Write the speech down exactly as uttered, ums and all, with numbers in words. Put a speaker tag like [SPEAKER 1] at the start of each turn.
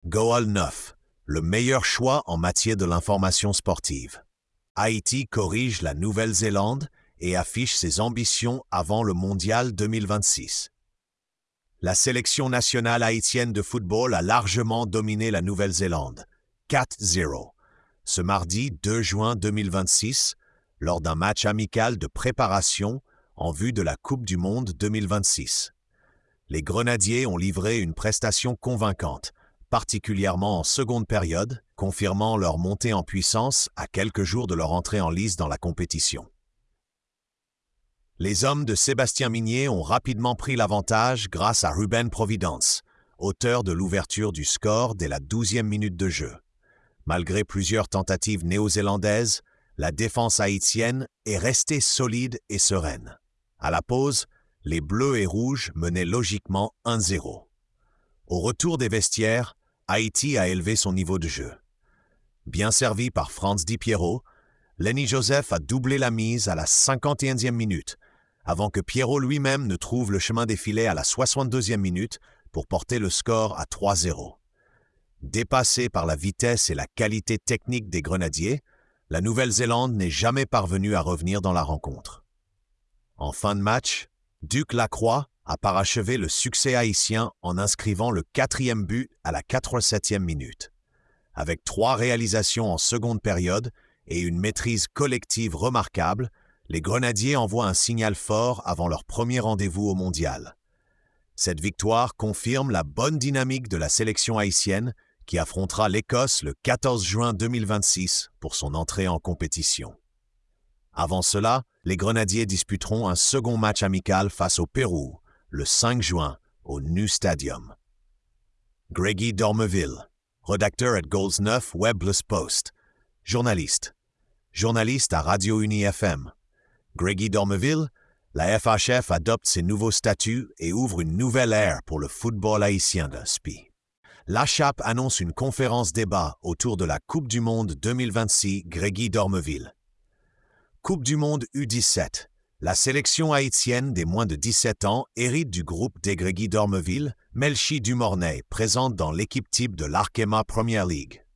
[SPEAKER 1] Goal neuf, le meilleur choix en matière de l'information sportive. Haïti corrige la Nouvelle-Zélande et affiche ses ambitions avant le Mondial deux mille vingt-six. La sélection nationale haïtienne de football a largement dominé la Nouvelle-Zélande, quatre zéro, ce mardi deux juin deux mille vingt-six, lors d'un match amical de préparation en vue de la Coupe du Monde deux mille vingt-six. Les Grenadiers ont livré une prestation convaincante, particulièrement en seconde période, confirmant leur montée en puissance à quelques jours de leur entrée en lice dans la compétition. Les hommes de Sébastien Migné ont rapidement pris l'avantage grâce à Ruben Providence, auteur de l'ouverture du score dès la douzième minute de jeu. Malgré plusieurs tentatives néo-zélandaises, la défense haïtienne est restée solide et sereine. À la pause, les Bleus et Rouges menaient logiquement un zéro. Au retour des vestiaires, Haïti a élevé son niveau de jeu. Bien servi par Franz Di Piero, Lenny Joseph a doublé la mise à la cinquante et unième minute, avant que Piero lui-même ne trouve le chemin des filets à la soixante-deuxième minute pour porter le score à trois zéro. Dépassé par la vitesse et la qualité technique des Grenadiers, la Nouvelle-Zélande n'est jamais parvenue à revenir dans la rencontre. En fin de match, Duc Lacroix a parachevé le succès haïtien en inscrivant le quatrième but à la quatre-vingt-septième minute. Avec trois réalisations en seconde période et une maîtrise collective remarquable, les Grenadiers envoient un signal fort avant leur premier rendez-vous au Mondial. Cette victoire confirme la bonne dynamique de la sélection haïtienne qui affrontera l'Écosse le quatorze juin deux mille vingt-six pour son entrée en compétition. Avant cela, les Grenadiers disputeront un second match amical face au Pérou, le cinq juin, au Nu Stadium. Greggy Dormeville, rédacteur à Goals neuf Webless Post, journaliste. Journaliste à Radio Uni F M. Greggy Dormeville, la F H F adopte ses nouveaux statuts et ouvre une nouvelle ère pour le football haïtien de S P I. L'A C H A P annonce une conférence débat autour de la Coupe du Monde deux mille vingt-six Greggy Dormeville. Coupe du Monde U dix-sept. La sélection haïtienne des moins de dix-sept ans hérite du groupe des Greggy Dormeville, Melchi Dumornay, présente dans l'équipe type de l'Arkema Premier League.